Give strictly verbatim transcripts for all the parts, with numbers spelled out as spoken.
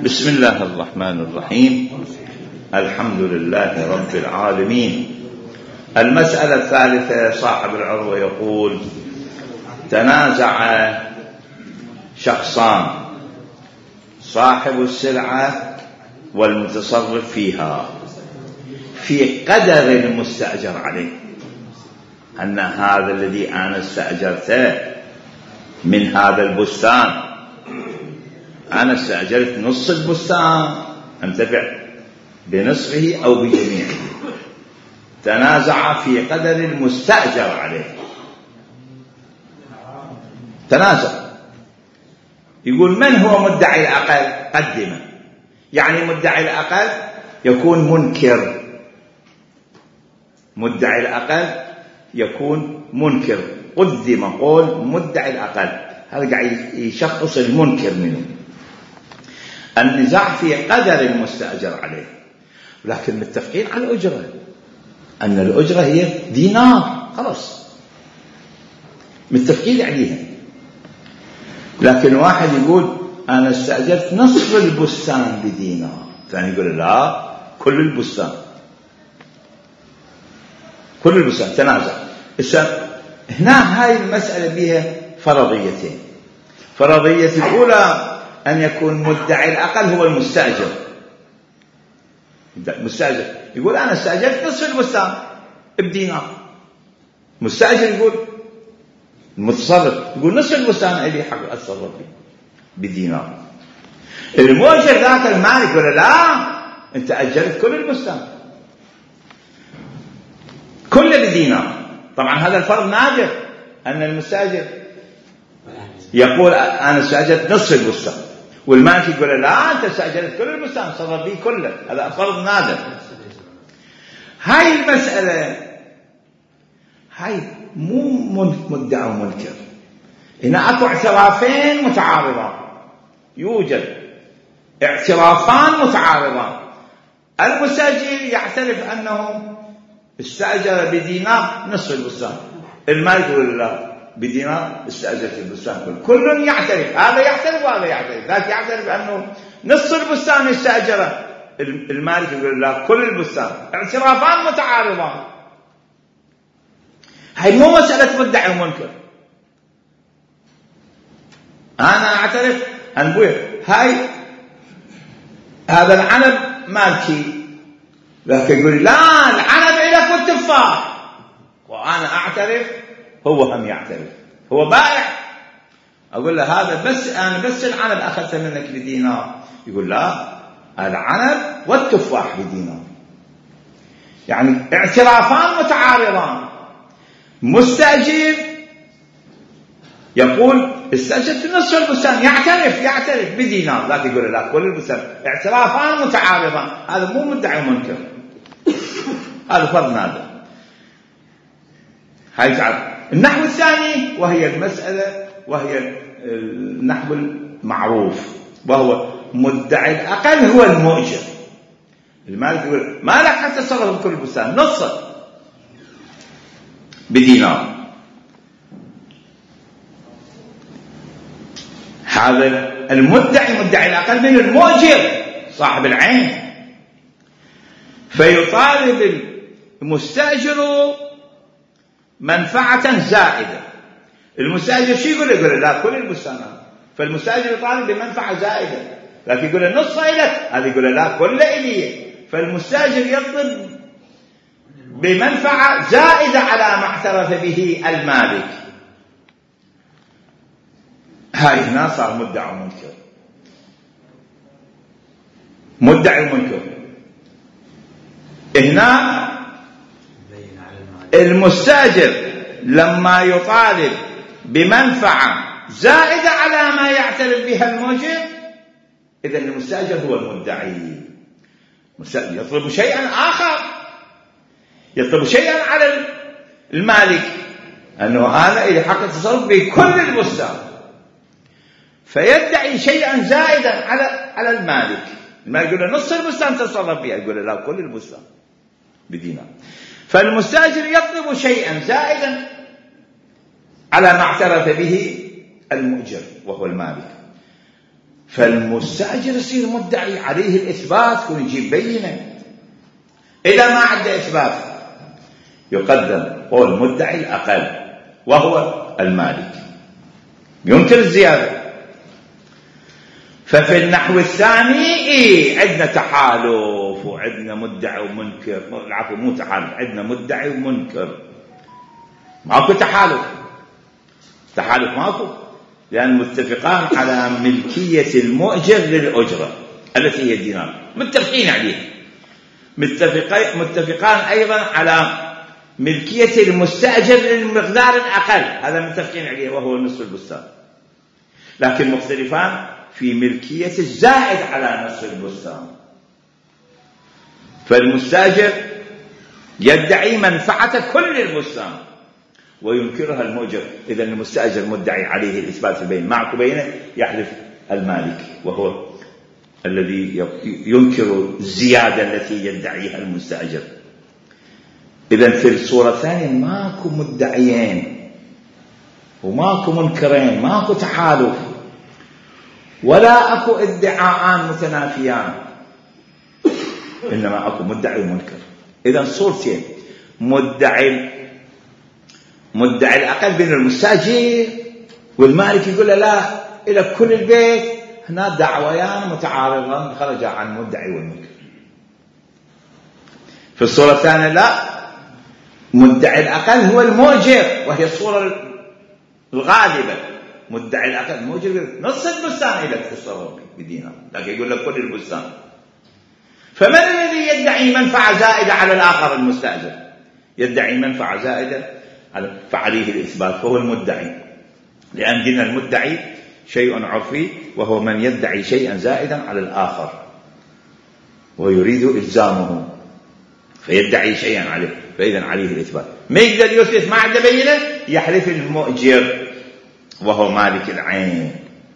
بسم الله الرحمن الرحيم. الحمد لله رب العالمين. المسألة الثالثة، صاحب العروة يقول: تنازع شخصان، صاحب السلعة والمتصرف فيها، في قدر المستأجر عليه، أن هذا الذي أنا استأجرته من هذا البستان، أنا استأجرت نص البستان، أنتفع بنصفه أو بجميعه. تنازع في قدر المستأجر عليه، تنازع. يقول: من هو مدعي الأقل؟ قدمه. يعني مدعي الأقل يكون منكر، مدعي الأقل يكون منكر. قدم قول مدعي الأقل، هذا قاعد يشخص المنكر منه. النزاع في قدر المستأجر عليه، لكن متفقين على الأجرة، أن الأجرة هي دينار، خلاص متفقين عليها. لكن واحد يقول: أنا استأجرت نصف البستان بدينار، ثاني يقول: لا، كل البستان، كل البستان. تنازع. هنا هاي المسألة بها فرضيتين. فرضية الأولى أن يكون مدعي الأقل هو المستأجر. مستأجر يقول: أنا استأجرت نصف البستان بدينار. مستأجر يقول، المتصرف يقول: نصف البستان لي حق أتصرف به بدينار. المؤجر ذاك المالك يقول: لا، أنت أجرت كل البستان كله بدينار. طبعا هذا الفرض نادر، أن المستأجر يقول: أنا استأجرت نصف البستان، والمالك يقول: لا، أنت استأجرت كل البستان، صرف به كله. هذا فرض نادر. هاي المسألة هاي مو مدعى ومنكر، هنا أكو اعترافين متعارضان، يوجد اعترافان متعارضان. المستأجر يعترف أنه استأجر بدينار نصف البستان، المالك يقول: لا، بدينار استأجرت البستان كله. كل يعترف، هذا يعترف وهذا يعترف. ذاك يعترف أنه نصف البستان استأجره، المالك يقول: لا، كل البستان. اعترافان متعارضان. هاي مو مسألة مدعي ومنكر. أنا أعترف أن بويه هاي هذا العنب مالكي، لكن يقول: لا، العنب إلك والتفاح. وأنا أعترف، هو هم يعترف، هو بائع. أقول له: هذا بس أنا بس العنب أخذت منك بدينار. يقول: لا، العنب والتفاح بدينار. يعني اعترافان متعارضان. مستأجر يقول: استأجرت نصف البستان، يعترف يعترف بدينار، لكن يقول: لا، كل البستان. اعترافان متعارضان. هذا مو مدعي منكر، هذا فرض نادر. هاي تعرف. النحو الثاني وهي المسألة، وهي النحو المعروف، وهو مدعي الأقل هو المؤجر. المالك يقول: ما لك حتى تصرف بكل البستان، نصف بدينار. هذا المدعي مدعي الأقل من المؤجر صاحب العين. فيطالب المستأجر منفعة زائدة. المستأجر شو يقول؟ يقول: لا، كل البستان. فالمستأجر يطالب بمنفعة زائدة، لكن يقول: النصف إلك، هذا يقول: لا، كله إلي. فالمستأجر يطلب بمنفعة زائدة على ما اعترف به المالك. هاي هنا صار مدعي ومنكر، مدعي ومنكر. هنا المستأجر لما يطالب بمنفعة زائدة على ما يعترف بها المؤجر، إذن المستأجر هو المدعي. يطلب شيئا آخر، يطلب شيئا على المالك، أنه هذا إذا حق التصرف بكل البستان، فيدعي شيئا زائدا على على المالك. المالك يقول: نص البستان تصرف بها، يقول: لا، كل البستان بدينار. فالمستأجر يطلب شيئا زائدا على ما اعترف به المؤجر وهو المالك. فالمستأجر يصير مدعي عليه الإثبات ويجيب بينة. إذا ما عنده إثبات يقدم قول المدعي الأقل وهو المالك، ينكر الزيادة. ففي النحو الثاني إيه عندنا تحالف وعندنا مدعي ومنكر، العفو مو تحالف، عندنا مدعي ومنكر، ماكو تحالف. تحالف ماكو، لأن متفقان على ملكية المؤجر للأجرة التي هي الدينار، متفقين عليها. متفقان أيضا على ملكية المستأجر للمقدار الأقل، هذا متفقين عليه وهو نصف البستان. لكن مختلفان في ملكية الزائد على نصف البستان. فالمستأجر يدعي منفعة كل البستان وينكرها المؤجر. إذا المستأجر مدعي عليه الإثبات البين، معك بينه يحلف المالك وهو الذي ينكر الزيادة التي يدعيها المستأجر. إذا في الصورة الثانية ماكو مدعيين وماكو منكرين، ماكو تحالف ولا أكو ادعاءان متنافيان، إنما أكو مدعي ومنكر. إذا صورتين، مدعي مدعي الأقل بين المستأجر والمالك يقول له لا إلى كل البيت، هنا دعويان متعارضان خرج عن مدعي والمنكر. في الصورة الثانية لا، مدعي الأقل هو المؤجر، وهي الصورة الغالبة. مدعي الأقل المؤجر يقول نص البستان إلى تصرف بدينار، لكن يقول لك كل البستان. فمن الذي يدعي منفعة زائدة على الآخر؟ المستأجر يدعي منفعة زائدة فعليه الإثبات، فهو المدعي. لأن دين المدعي شيء عرفي، وهو من يدعي شيئا زائدا على الآخر ويريد إلزامه، فيدعي شيئا عليه، فإذا عليه الإثبات. ما يقدر يثبت ما عنده بينة، يحلف المؤجر وهو مالك العين.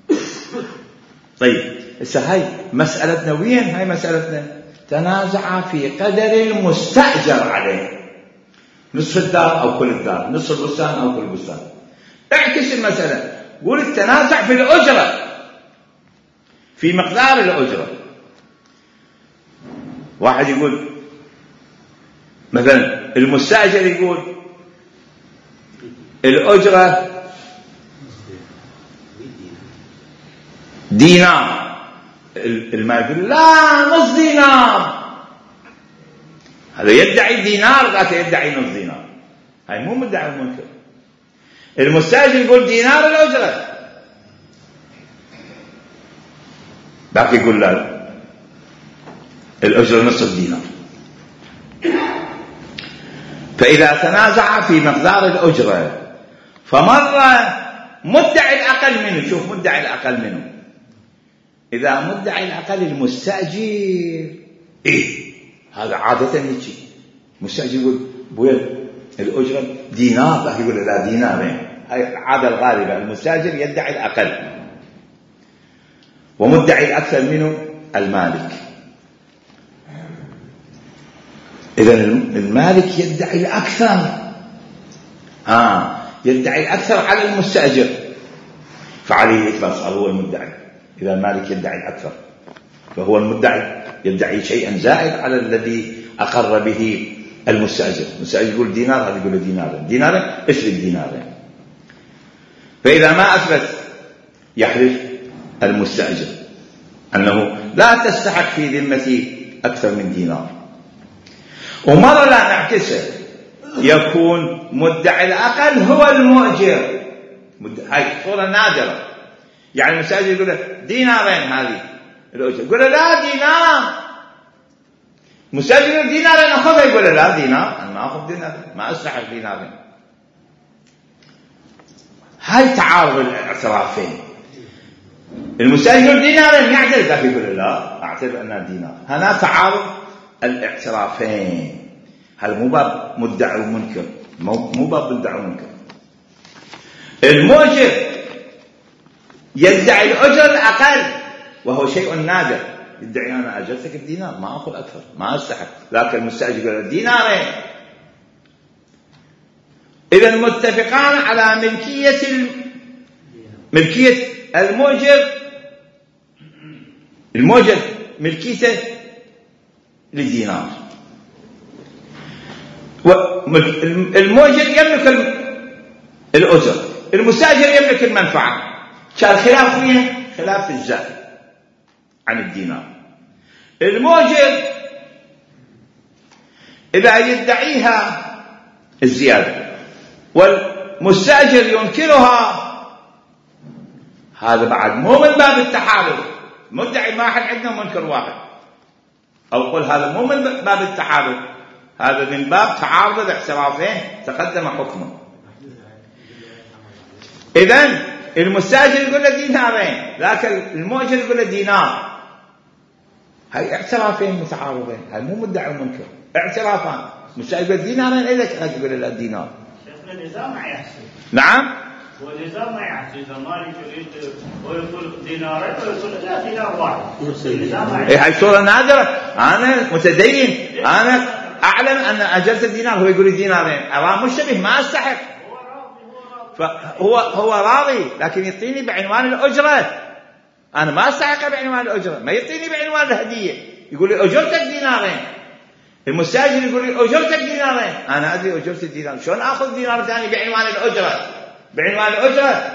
طيب هسه هاي مسألتنا وين؟ هاي مسألتنا تنازع في قدر المستأجر عليه، نصف الدار أو كل الدار، نصف البستان أو كل البستان. اعكس المسألة، قول التنازع في الأجرة، في مقدار الأجرة. واحد يقول مثلا المستأجر يقول الأجرة دينار، المال يقول لا نص دينار، هذا يدعي دينار غاته يدعي نص دينار، هاي مو مدعي منكر. المستأجر يقول دينار الأجرة، باقي يقول لا الأجرة نصف دينار. فإذا تنازع في مقدار الأجرة فمر مدعي الأقل منه، شوف مدعي الأقل منه، إذا مدعي الأقل المستأجر إيه هذا عادة يجي مستأجر يقول بويا الأجرة دينار، باقي يقول لا دينارين، هاي العادة الغالبة، المستأجر يدعي الأقل ومدعي الأكثر منه المالك. إذا المالك يدعي الأكثر، آه يدعي الأكثر على المستأجر، فعليه إثبات صار هو المدعي. إذا المالك يدعي الأكثر فهو المدعي، يدعي شيئا زائد على الذي أقر به المستأجر. المستأجر يقول دينار، هذا يقول دينارين، دينارين اشرب دينارين. فإذا ما أثبت يحلف المستأجر أنه لا تستحق في ذمتي أكثر من دينار. ومرة لا نعكسه، يكون مدعي الأقل هو المؤجر، هاي صورة نادرة. يعني المستأجر يقول له دينارين هذه الأجر، يقول له لا دينار. المستأجر يقول دينارين أخذها، يقول له لا دينار، أنا ما أخذ دينارين، ما أستحق دينارين. هاي تعارض الاعترافين. المستأجر يقول دينارين يعترف، لكن يقول له لا أعترف أنها دينار. هنا تعارض الاعترافين. هذا مو باب مدعي ومنكر، مو باب مدعي ومنكر. المؤجر يدعي الأجر الأقل وهو شيء نادر، يدعي أنا أجرتك بدينار ما أخذ أكثر، ما أستحق، لكن المستأجر يقول دينارين. إذا متفقان على ملكية ملكية المؤجر المؤجر ملكيته للدينار، المؤجر يملك الأجر، المستأجر يملك المنفعة. كان خلاف فيها خلاف الزائد عن الدينار. المؤجر إذا يدعيها الزيادة والمستأجر ينكرها، هذا بعد مو من باب التحالف. مدعي واحد عندنا ومنكر واحد، أو قل هذا مو من باب التحالف، هذا من باب تعارض الاعترافين تقدم حكمه. إذن المستأجر يقول له دينارين، لكن المؤجر يقول له دينار. هاي اعترافين متعارضين، هاي مو مدعي ومنكر، اعترافان. المستأجر يقول دينارين، إذا يقول له دينار. شيخنا النظام ما يحسب. نعم. هو النظام ما يحسب، إذا مالك يريد ويقول دينارين ويقول لا دينار واحد. إيه هاي صورة نادرة. أنا متدين، أنا أعلم أن أجرت الدينار، هو يقول دينارين، أرى مشتبه ما أستحق. فهو هو راضي، لكن يعطيني بعنوان الأجرة. أنا ما أستحق بعنوان الأجرة، ما يعطيني بعنوان الهدية. يقول لي أجرتك دينارين. المستأجر يقول لي أجرتك دينارين، أنا أدري أجرت الدينار، شلون أخذ دينار ثاني بعنوان الأجرة؟ بعنوان الأجرة.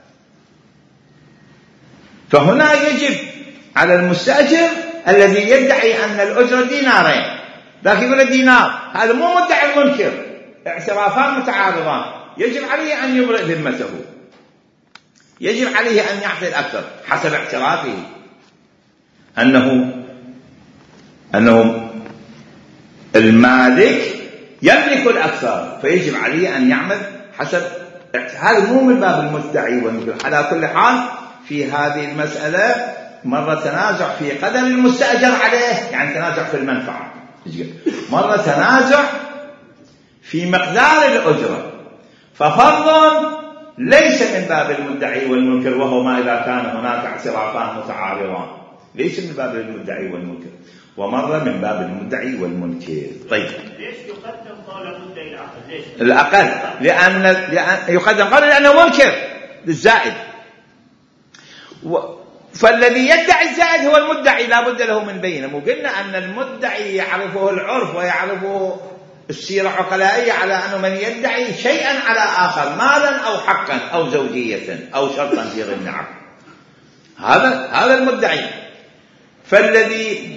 فهنا يجب على المستأجر الذي يدعي أن الأجرة دينارين، لكن يقول دينار، هذا مو مدعي المنكر، اعترافان متعارضان، يجب عليه أن يبرئ ذمته، يجب عليه أن يعطي الأكثر حسب اعترافه أنه أنه المالك يملك الأكثر، فيجب عليه أن يعمل حسب. هذا مو من باب المدعي والمنكر. على كل حال في هذه المسألة مرة تنازع في قدر المستأجر عليه، يعني تنازع في المنفعة، مرة تنازع في مقدار الأجرة. ففرض ليس من باب المدعي والمنكر، وهو ما إذا كان هناك اعترافان متعارضان، ليس من باب المدعي والمنكر، ومرة من باب المدعي والمنكر. طيب ليش يقدم قول المدعي الأقل؟ ليش؟ الأقل لأن, لأن يقدم قول لأنه منكر للزائد، و... فالذي يدعي الزائد هو المدعي، لا بد له من بينه. مو قلنا أن المدعي يعرفه العرف ويعرفه السيرة عقلائية على أنه من يدعي شيئا على آخر، مالا أو حقا أو زوجية أو شرطا في ضمن عقد، هذا هذا المدعي. فالذي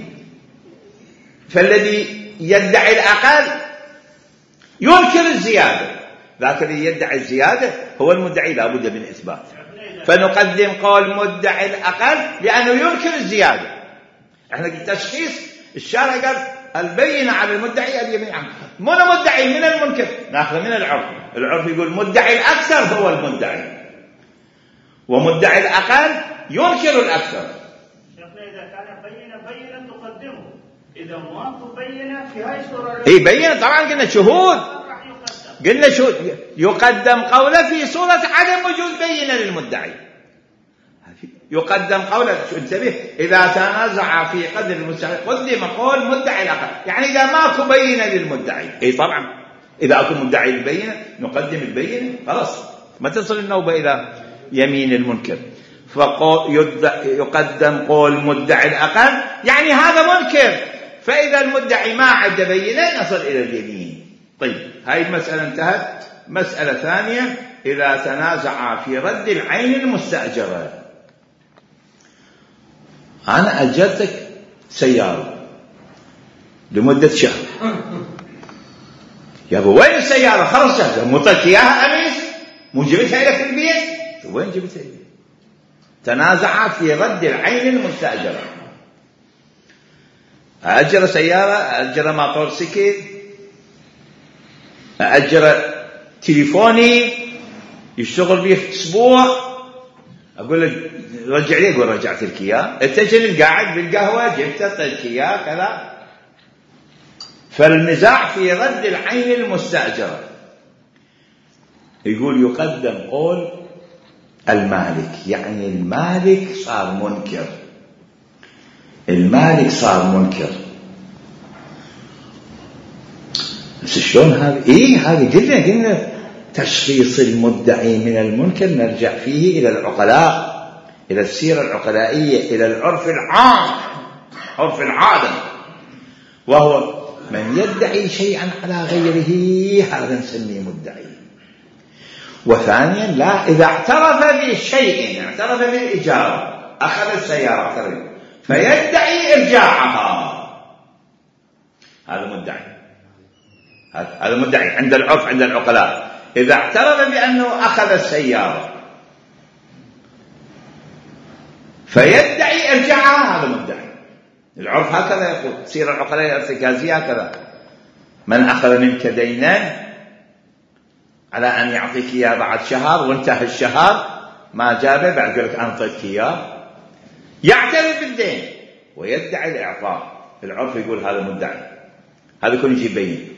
فالذي يدعي الأقل ينكر الزيادة، لكن الذي يدعي الزيادة هو المدعي، لا بد من إثبات. فنقدم قول مدعي الأقل لأنه ينكر الزيادة. احنا التشخيص الشارع قال البينة على المدعي اليمين عنه، مو مدعي من المنكر، ناخذ من العرف. العرف يقول مدعي الأكثر هو المدعي، ومدعي الأقل ينكر الأكثر. شيخنا إذا كان بينة بينة تقدمه، إذا ما تبينه في هاي الصورة إيه بينة طبعا قلنا شهود، قلنا شهود يقدم قوله في صورة عدم وجود بينة للمدعي. يقدم قوله، انتبه، إذا تنازع في قدر المستحق قدم قول مدعي الأقل، يعني إذا ماكو بينة للمدعي. إيه طبعا إذا أكو مدعي البينة نقدم البينة، خلاص ما تصل النوبة إلى يمين المنكر. فيقدم قول مدعي الأقل، يعني هذا منكر، فإذا المدعي ما عنده بينة نصل إلى اليمين. طيب هاي المسألة انتهت. مسألة ثانية، إذا تنازع في رد العين المستأجرة. أنا أجرتك سيارة لمدة شهر، يا أبو وين السيارة؟ خلص شهر، مو طلت إياها أمس، مو جبتها لك في البيت، وين جبتها؟ تنازع في رد العين المستأجرة. أجر سيارة، أجر موتور سيكل، أجر تليفوني يشتغل بيه أسبوع، أقول لك رجع لي، أقول رجعت لك إياه، أتجن قاعد بالقهوة جبته طلت إياه كذا. فالنزاع في رد العين المستأجرة يقول يقدم قول المالك، يعني المالك صار منكر، المالك صار منكر. بس شلون هذا؟ إيه هذا قلنا قلنا تشخيص المدعي من المنكر نرجع فيه إلى العقلاء، إلى السيرة العقلائية، إلى العرف العام، عرف العالم، وهو من يدعي شيئا على غيره هذا نسميه مدعي. وثانيا لا، إذا اعترف بشيء، اعترف بالإجارة، أخذ السيارة اعترف فيدعي إرجاعها، هذا مدعي. هذا مدعي عند العرف، عند العقلاء. إذا اعترف بأنه أخذ السيارة فيدعي إرجاعها هذا مدعي. العرف هكذا يقول، سير العقلاء الارتكازية هكذا: من أخذ منك دينا على أن يعطيك إياه بعد شهر وانتهى الشهر ما جابه، بعد يقول لك أنا أعطيتك إياه، يعترف بالدين ويدعي الإعطاء. العرف يقول هذا مدعي، هذا يكون يجي يبين.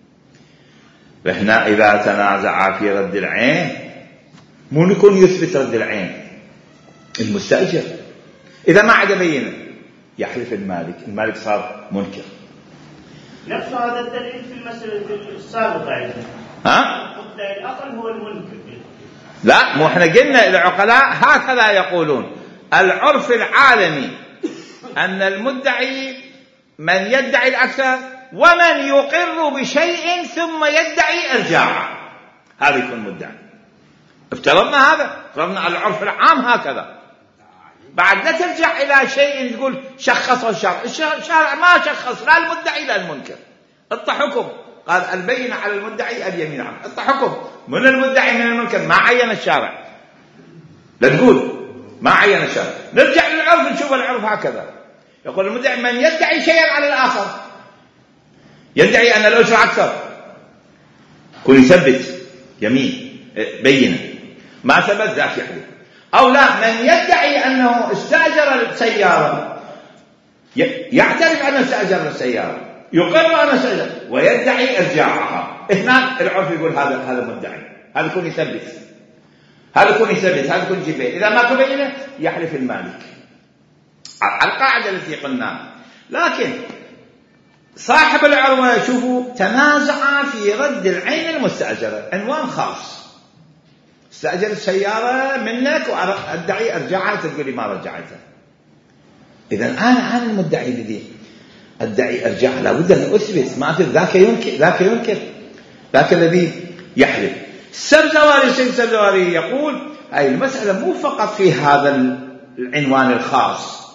فهنا إذا تنازع في رد العين، مو يكون يثبت رد العين المستأجر، إذا ما عاد بينه يحلف المالك، المالك صار منكر. نفس هذا الدليل في المسألة السابقة. ها؟ المدعي الأقل هو المنكر. لا، مو احنا قلنا العقلاء هكذا يقولون. العرف العالمي أن المدعي من يدعي الأكثر، ومن يقر بشيء ثم يدعي إرجاعه هذا يكون مدعي. افترضنا هذا، افترضنا العرف العام هكذا. بعد لا ترجع إلى شيء تقول شخص الشرع، الشرع ما شخص لا المدعي لا المنكر. الحكم قال البينة على المدعي اليمين عنه، الحكم من المدعي من المنكر، ما عين الشارع. لا تقول ما عين الشارع. نرجع للعرف نشوف العرف هكذا يقول المدعي من يدعي شيئا على الآخر، يدعي أن الأجر أكثر، كل يثبت يمين بينة، ما ثبت ذاك يحلف. أو لا، من يدعي أنه استأجر السيارة، يعترف أنه استأجر السيارة، يقر أنه استأجر ويدعي إرجاعها. هنا العرف يقول هذا هذا مدعي، هذا يكون يثبت، هذا يكون يثبت، هذا يكون جبين. إذا ما تبينه يحلف المالك على القاعدة التي قلناها. لكن صاحب العروة يشوفوا تنازع في رد العين المستأجرة، عنوان خاص، استأجر السيارة منك وأدعي أرجعها، تقول لي ما رجعتها. إذن أنا أنا المدعي الذي أدعي أرجعها، لابد أن أثبت، ما أثبت ذاك ينكر، ذاك ينكر، ذاك الذي يحلف. السبزواري الشيخ السبزواري يقول هاي المسألة مو فقط في هذا العنوان الخاص،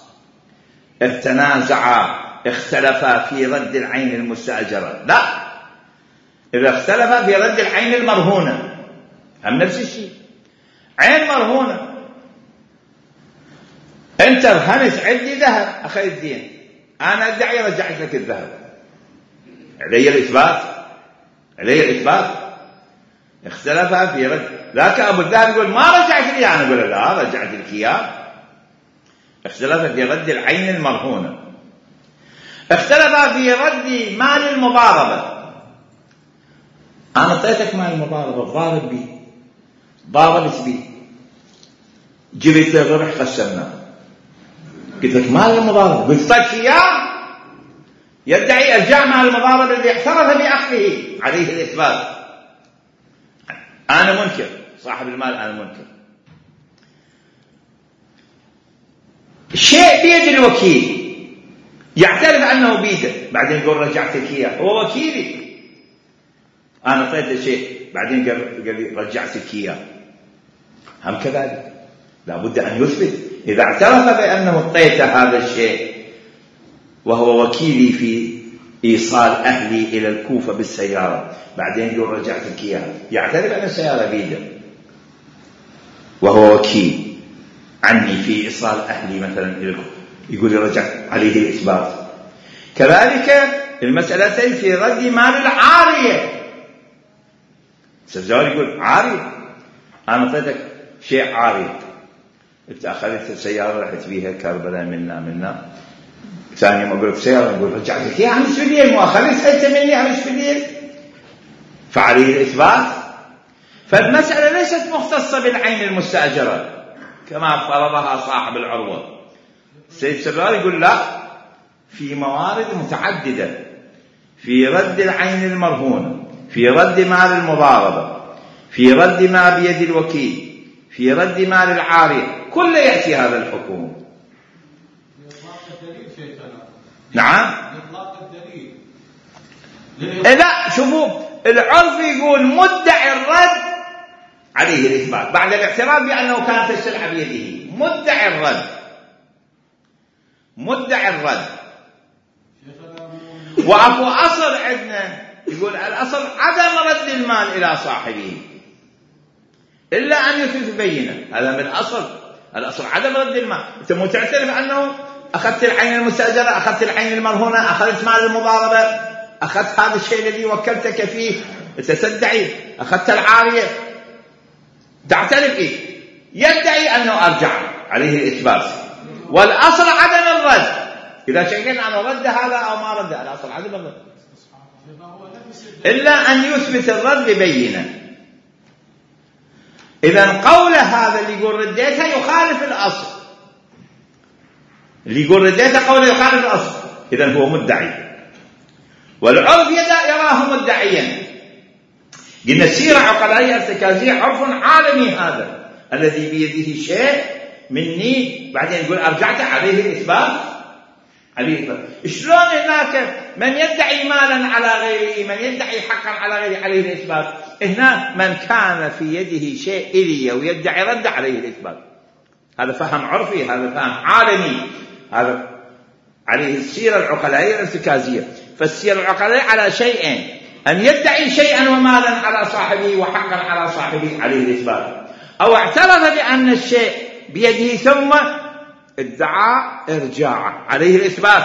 تنازع اختلفا في رد العين المستأجرة، لا، إذا اختلفا في رد العين المرهونة هم نفس الشيء. عين مرهونة، أنت رهنت عندي ذهب، أخذت دين، أنا أدعي رجعت لك الذهب، علي الإثبات، علي الإثبات. اختلفا في رد، ذاك أبو الذهب يقول ما رجعت لي، أنا أقول لا رجعت لك إياه. اختلفا في رد العين المرهونة. اختلفا في رد مال المضاربة، أنا أعطيتك مال المضاربة ضارب بي، ضاربت بي، جبت الربح قسمناه، قلت لك مال المضاربة، قلت لك إياه، يدعي إرجاع مال المضاربة الذي اعترف بأخذه، عليه الإثبات. أنا منكر، صاحب المال أنا منكر. شيء بيد الوكيل يعترف أنه بيده، بعدين يقول رجعتك إياه، هو وكيلي، أنا أعطيته شيء بعدين قال لي رجعتك إياه، هم كذلك لابد أن يثبت. إذا اعترف بأنه اعطيته هذا الشيء وهو وكيلي في إيصال أهلي إلى الكوفة بالسيارة، بعدين يقول رجعتك إياه، يعترف أن السيارة بيده وهو وكيل عني في إيصال أهلي مثلا إلى الكوفة، يقول رجعت، عليه الإثبات. كذلك المسألتين في رد مال العارية، الزوال يقول عارية، أنا أعطيتك شيء عاري، أنت أخذت السيارة رحت بيها كربلاء منا منا، ثاني ما أقول لك سيارة، يقول رجعتك يا همش بالليل، مو أخذت أنت مني همش بالليل، فعليه الإثبات. فالمسألة ليست مختصة بالعين المستأجرة كما فرضها صاحب العروة. سيد سبار يقول لا، في موارد متعددة، في رد العين المرهونة، في رد مال المضاربة، في رد ما بيد الوكيل، في رد مال العارية، كل يأتي هذا الحكم. نعم. لا شوفوا العرف يقول مدعي الرد عليه الإثبات بعد الاعتراف بأنه كانت السلعة بيده. مدعي الرد مدعي الرد وأكو أصل عندنا يقول الأصل عدم رد المال إلى صاحبه إلا أن يثبت بينة. هذا من الأصل. الأصل عدم رد المال. أنت مو تعترف أنه أخذت العين المستأجرة، أخذت العين المرهونة، أخذت مال المضاربة، أخذت هذا الشيء الذي وكلتك فيه، أنت تدعي أخذت العارية، تعترف إيه؟ يدعي أنه أرجع عليه الإثبات. والأصل عدم الرد. إذا شكينا أن رد هذا أو ما رد، الأصل عدم الرد إلا أن يثبت الرد ببينة. إذن قول هذا اللي يقول رديتها يخالف الأصل. اللي يقول رديتها قوله يخالف الأصل، إذن هو مدعي. والعرف يراه مدعيا. قلنا السيرة عقلائية ارتكازية عرف عالمي هذا الذي بيده شيء مني بعدين يقول أرجعت عليه الإثبات. عليه الإثبات. شلون هناك من يدعي مالا على غيره، من يدعي حقا على غيره عليه الإثبات؟ هنا من كان في يده شيء إلي ويدعي رد عليه الإثبات. هذا فهم عرفي، هذا فهم عالمي، هذا عليه السيرة العقلائية الارتكازية. فالسيرة العقلائية على شيئين: أن يدعي شيئا ومالا على صاحبه وحقا على صاحبه عليه الإثبات، أو اعترف بأن الشيء بيده ثم ادعى إرجاعه عليه الإثبات.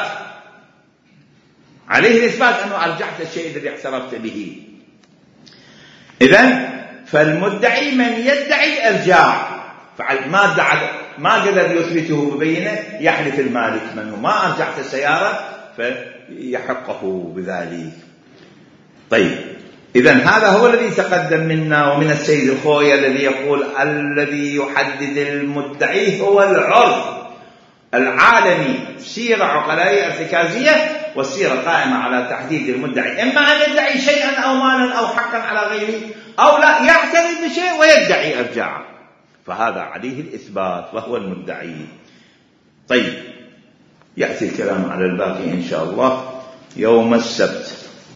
عليه الإثبات أنه أرجعت الشيء الذي اعترفت به. إذن فالمدعي من يدعي إرجاع، ما ادعى ما قدر يثبته ببينه، يحلف المالك منه ما أرجعت السيارة فيحقه بذلك. طيب إذن هذا هو الذي تقدم منا ومن السيد الخوي الذي يقول الذي يحدد المدعي هو العرف العالمي، سيرة عقلائية ارتكازية، والسيرة قائمة على تحديد المدعي، إما أن يدعي شيئا أو مالا أو حقا على غيره، أو لا يعترف بشيء ويدعي إرجاعه، فهذا عليه الإثبات وهو المدعي. طيب يأتي الكلام على الباقي إن شاء الله يوم السبت.